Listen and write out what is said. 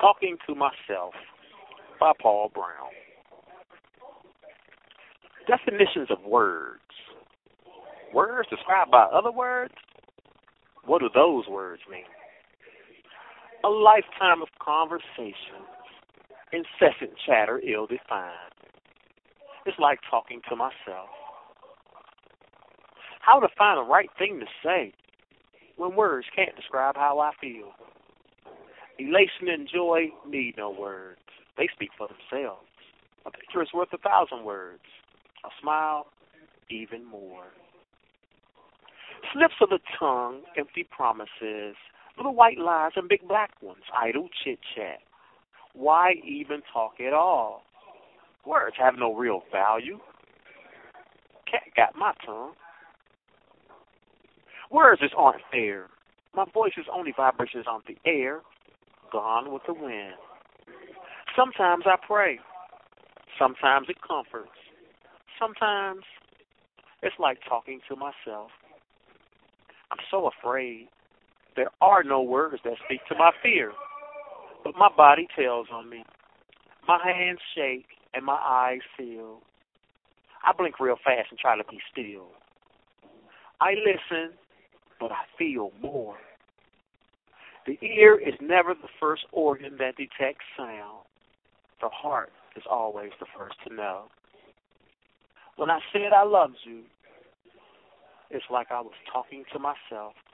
Talking to Myself by Paul Brown. Definitions of words. Words described by other words? What do those words mean? A lifetime of conversation, incessant chatter ill-defined. It's like talking to myself. How to find the right thing to say when words can't describe how I feel. Elation and joy need no words. They speak for themselves. A picture is worth 1,000 words. A smile, even more. Slips of the tongue, empty promises, little white lies and big black ones, idle chit-chat. Why even talk at all? Words have no real value. Cat got my tongue. Words just aren't fair. My voice is only vibrations on the air, gone with the wind. Sometimes I pray. Sometimes it comforts. Sometimes it's like talking to myself. I'm so afraid. There are no words that speak to my fear, but my body tells on me. My hands shake and my eyes feel. I blink real fast and try to be still. I listen, but I feel more. The ear is never the first organ that detects sound. The heart is always the first to know. When I said I loved you, it's like I was talking to myself.